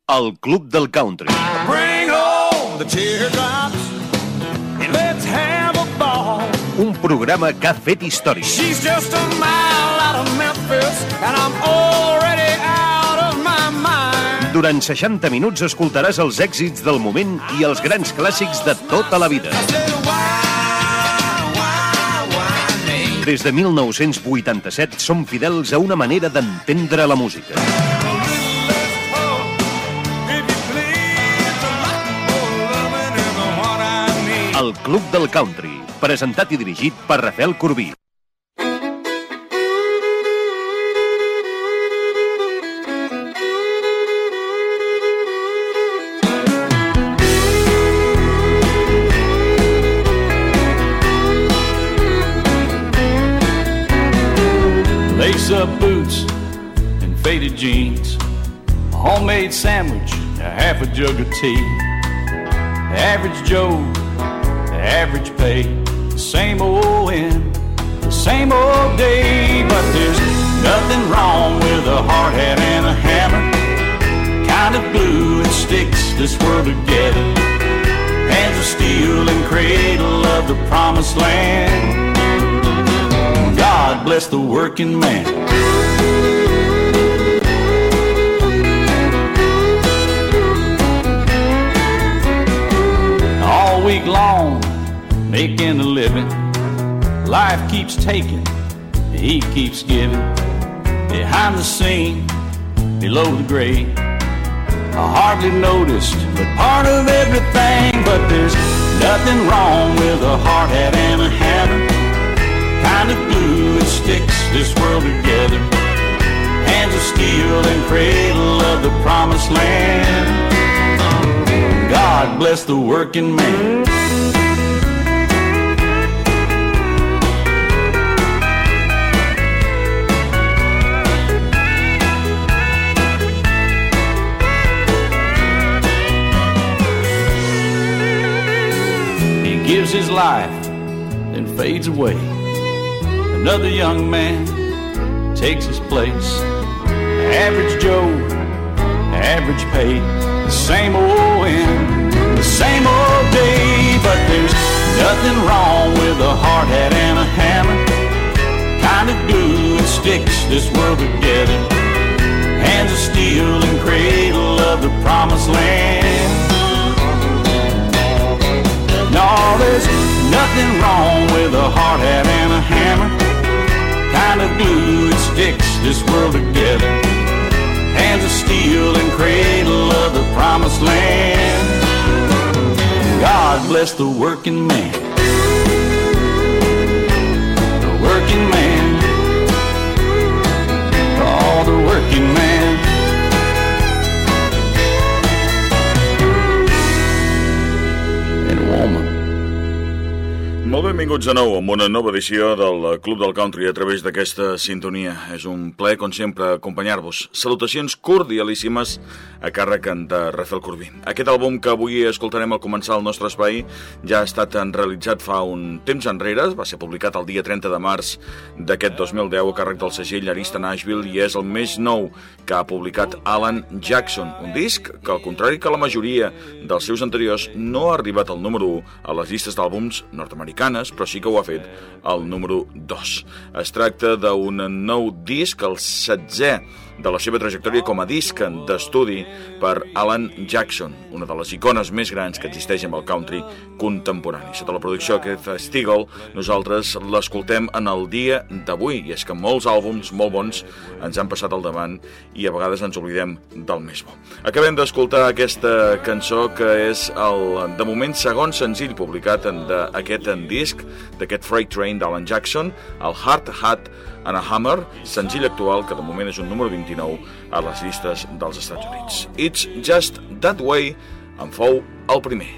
El Club del Country. Bring home the teardrops and let's have a ball. Un programa que ha fet història. She's just a mile out of Memphis and I'm already out of my mind. Durant 60 minuts escoltaràs els èxits del moment i els grans clàssics de tota la vida. Des de 1987 som fidels a una manera d'entendre la música. El Club del Country, presentat i dirigit per Rafael Corbí. Lace-up boots and faded jeans, a homemade sandwich, a half a jug of tea. Average Joe, average pay, the same old end, the same old day. But there's nothing wrong with a hard hat and a hammer, kind of glue that sticks this world together. Hands of steel and cradle of the promised land. God bless the working man. All week long, making a living. Life keeps taking, he keeps giving. Behind the scene, below the grave, I hardly noticed, but part of everything. But there's nothing wrong with a hard hat and a hammer, kind of glue that sticks this world together. Hands of steel and cradle of the promised land. God bless the working man. He gives his life, then fades away. Another young man takes his place. Average Joe, average pay, the same old end, the same old day. But there's nothing wrong with a hard hat and a hammer, kind of glue that sticks this world together. Hands of steel and cradle of the promised land. No, there's nothing wrong with a hard hat and a hammer, kind of glue that sticks this world together. Hands of steel and cradle of the promised land. God bless the working man. The working man. Oh, the working man. And woman. Molt benvinguts de nou amb una nova edició del Club del Country a través d'aquesta sintonia. És un plaer, com sempre, acompanyar-vos. Salutacions cordialíssimes a càrrec de Rafael Corbí. Aquest àlbum que avui escoltarem al començar el nostre espai ja ha estat realitzat fa un temps enrere. Va ser publicat el dia 30 de març d'aquest 2010 a càrrec del segell Arista Nashville i és el més nou que ha publicat Alan Jackson. Un disc que, al contrari que la majoria dels seus anteriors, no ha arribat al número 1 a les llistes d'àlbums nord-americanes, però sí que ho ha fet al número 2. Es tracta d'un nou disc, el 16è de la seva trajectòria com a disc d'estudi per Alan Jackson, una de les icones més grans que existeix amb el country contemporani. Sota la producció de Keith Stigall, nosaltres l'escoltem en el dia d'avui, i és que molts àlbums molt bons ens han passat al davant i a vegades ens oblidem del més bo. Acabem d'escoltar aquesta cançó que és el, de moment, segon senzill publicat d'aquest disc, d'aquest Freight Train d'Alan Jackson, el Hard Hat and a Hammer, senzill actual que de moment és un número 29 a les llistes dels Estats Units. It's Just That Way en fou el primer.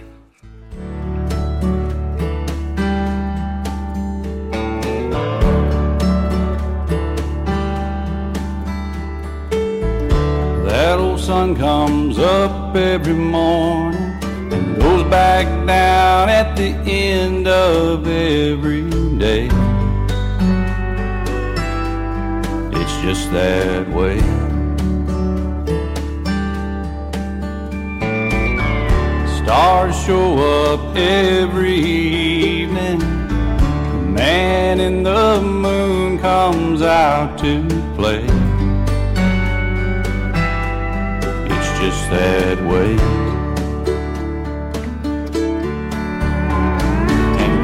That old sun comes up every morning and goes back down at the end of every day. It's just that way. show up every evening. The man in the moon comes out to play. It's just that way. And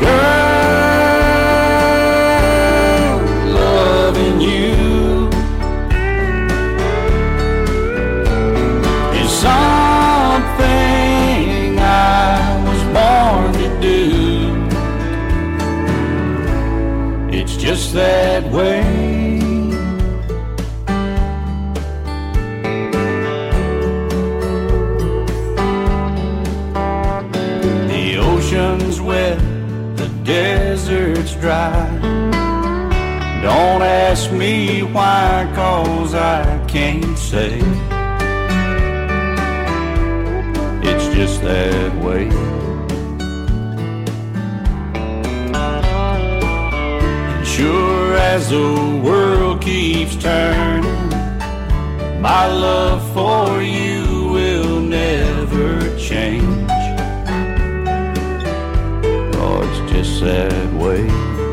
girl, loving you is something I was born to do. It's just that way. The ocean's wet, the desert's dry. Don't ask me why, 'cause I can't say. It's just that way. And sure as the world keeps turning, my love for you will never change. Oh, it's just that way.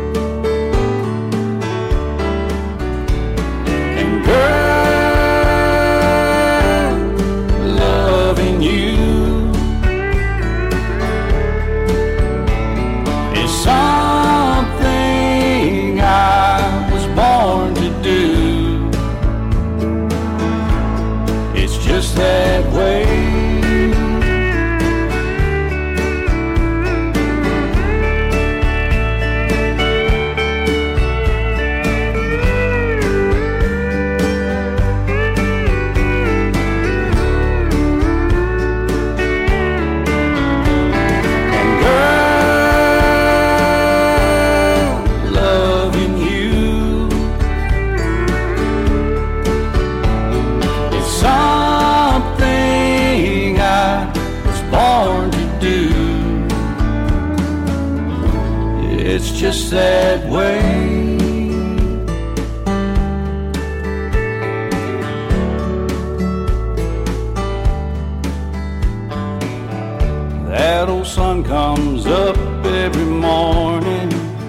And girl, loving you is something I was born to do. It's just that way. It's just that way. That old sun comes up every morning.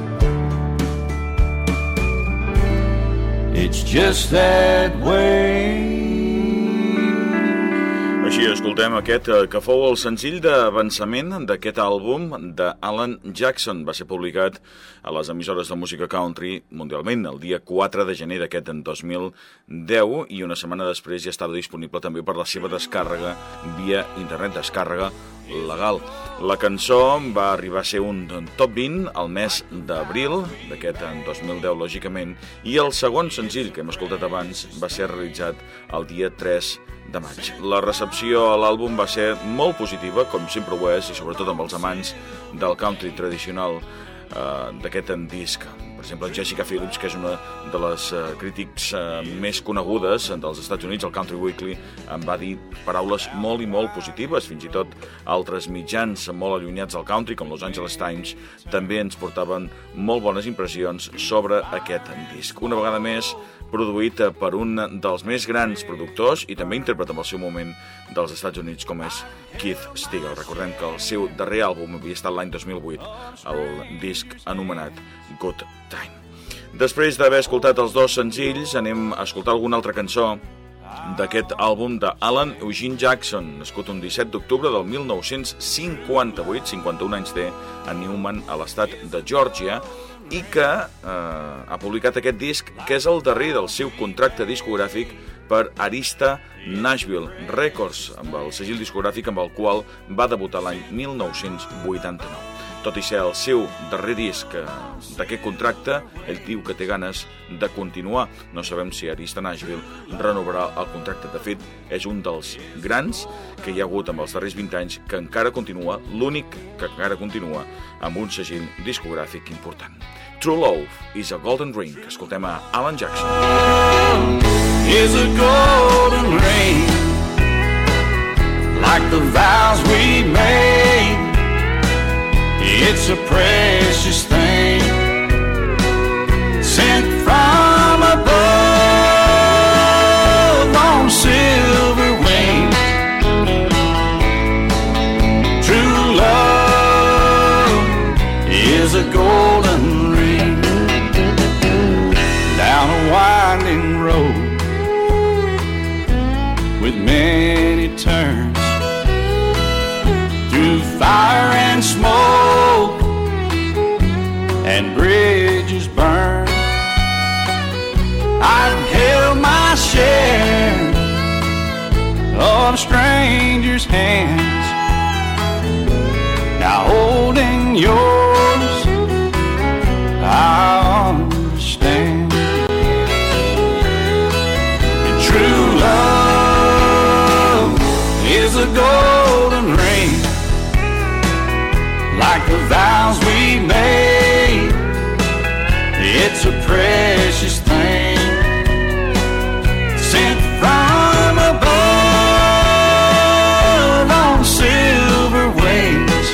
It's just that way. Així escoltem aquest que fou el senzill d'avançament d'aquest àlbum d'Alan Jackson. Va ser publicat a les emissores de música country mundialment el dia 4 de gener d'aquest 2010 i una setmana després ja estava disponible també per la seva descàrrega via internet, descàrrega legal. La cançó va arribar a ser un top 20 al mes d'abril d'aquest 2010, lògicament, i el segon senzill que hem escoltat abans va ser realitzat el dia 3 de maig. La recepció a l'àlbum va ser molt positiva, com sempre ho és, i sobretot amb els amants del country tradicional d'aquest disc. Per exemple, Jessica Phillips, que és una de les crítics més conegudes dels Estats Units, el Country Weekly, em va dir paraules molt i molt positives. Fins i tot altres mitjans molt allunyats del country, com Los Angeles Times, també ens portaven molt bones impressions sobre aquest disc. Una vegada més, produït per un dels més grans productors i també intèrpret en el seu moment dels Estats Units, com és Keith Stigall. Recordem que el seu darrer àlbum havia estat l'any 2008, el disc anomenat Good Time. Després d'haver escoltat els dos senzills, anem a escoltar alguna altra cançó d'aquest àlbum d'Alan Eugene Jackson, nascut un 17 d'octubre del 1958, 51 anys té, a Newman, a l'estat de Georgia, i que ha publicat aquest disc, que és el darrer del seu contracte discogràfic per Arista Nashville Records, amb el segell discogràfic amb el qual va debutar l'any 1989. Tot i ser el seu darrer disc d'aquest contracte, ell diu que té ganes de continuar. No sabem si Arista Nashville renovarà el contracte. De fet, és un dels grans que hi ha hagut amb els darrers 20 anys que encara continua, l'únic que encara continua amb un segell discogràfic important. True Love is a Golden Ring. Escoltem a Alan Jackson. Is a golden ring, like the vows we made. It's a precious thing, sent from above on silver wings. True love with many turns, through fire and smoke and bridges burned. I've held my share of strangers' hands, now holding yours I understand. And true love is a golden ring, like the vows we made. It's a precious thing, sent from above on silver wings.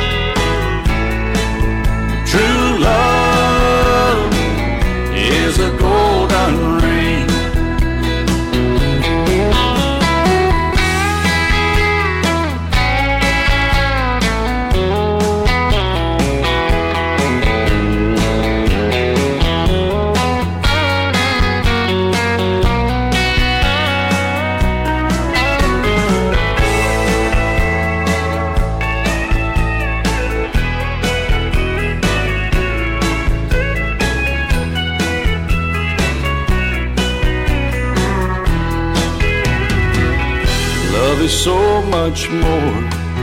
True love is a golden ring. Is so much more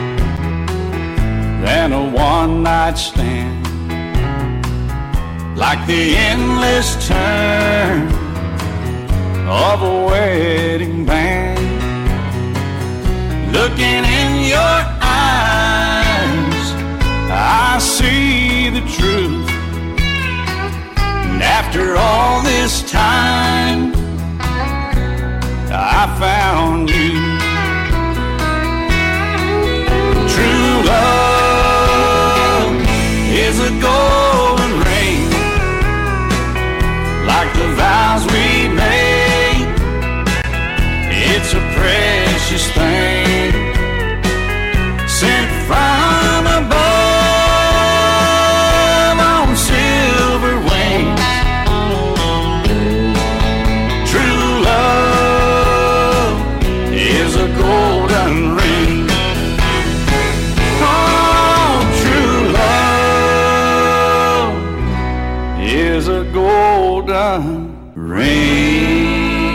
than a one-night stand, like the endless turn of a wedding band. Looking in your eyes, I see the truth, and after all this time, I found you. True love is a golden ring, like the vows we made. It's a precious thing, sent from above on silver wings. True love is a golden ring. Is a golden ring.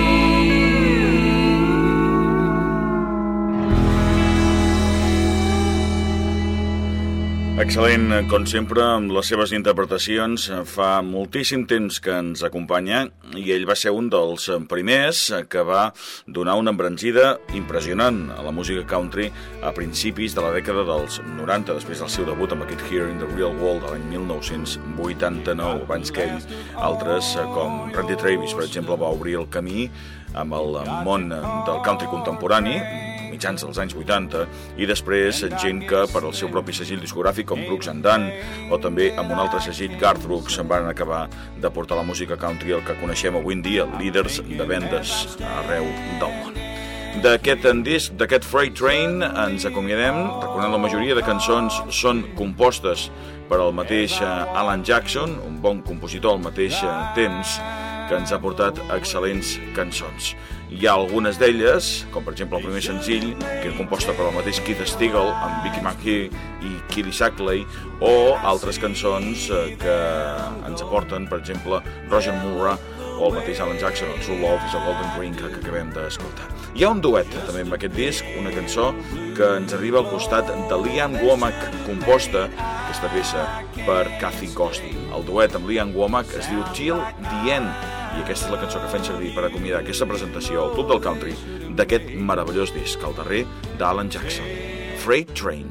Excel·lent, com sempre, amb les seves interpretacions. Fa moltíssim temps que ens acompanya i ell va ser un dels primers que va donar una embranzida impressionant a la música country a principis de la dècada dels 90, després del seu debut amb aquest Here in the Real World de l'any 1989. Abans que ell, altres com Randy Travis, per exemple, va obrir el camí amb el món del country contemporani, mitjans dels anys 80, i després gent que per al seu propi segell discogràfic com Brooks and Dunn o també amb un altre segell, Garth Brooks, van acabar de portar la música country el que coneixem avui en dia, líders de vendes arreu del món. D'aquest disc, d'aquest Freight Train, ens acomiadem, recordant la majoria de cançons són compostes per al mateix Alan Jackson, un bon compositor al mateix temps, que ens ha portat excel·lents cançons. Hi ha algunes d'elles, com per exemple el primer senzill, que era composta per el mateix Keith Stigall, amb Vicky McHugh i Kelly Sackley, o altres cançons que ens aporten, per exemple, Roger Moore o el mateix Alan Jackson, el True Love is a Golden Ring, que acabem d'escoltar. Hi ha un duet també amb aquest disc, una cançó que ens arriba al costat de Lee Ann Womack, composta, aquesta peça, per Kathy Gostin. El duet amb Lee Ann Womack es diu Till the End, i aquesta és la cançó que fem servir per acomiadar aquesta presentació al Club del Country d'aquest meravellós disc, el darrer d'Alan Jackson, Freight Train.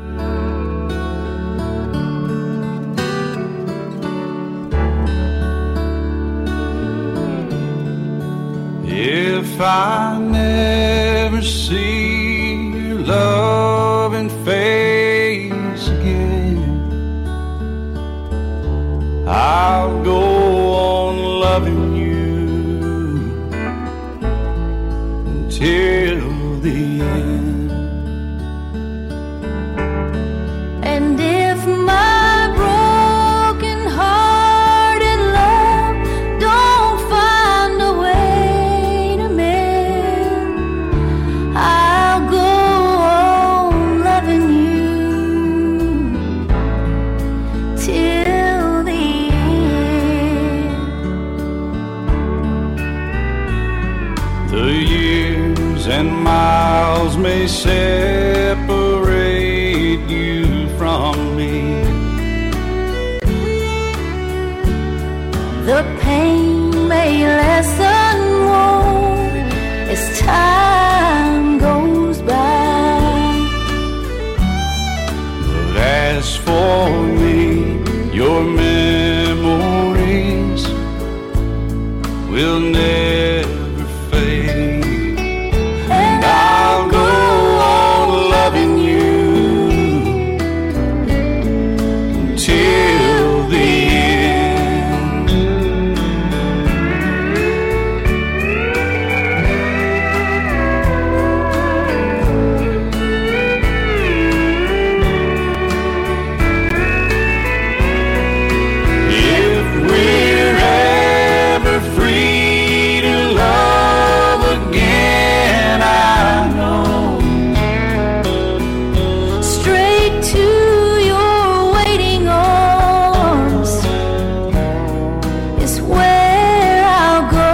If I never see your loving face again, I'll go on loving you until the end. And if my broken hearted love don't find a way to mend, and miles may separate you from me. The pain may lessen more as time goes by. But as for me, your memories will never fade. And I'll go on loving you until the end. If we're ever free to love again, I know Straight to your waiting arms is where I'll go.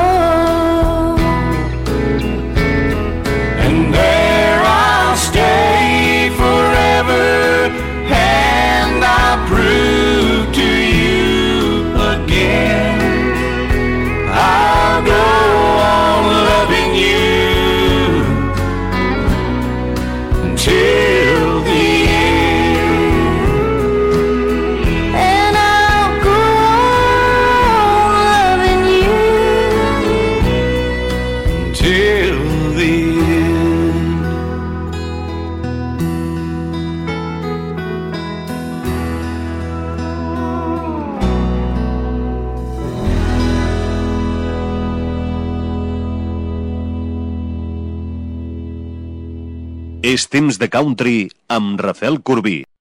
and there I'll stay forever, and I'll prove to you again I'll go on loving you until the end. And I'll go on loving you Till the end. És temps de country amb Rafael Corbí.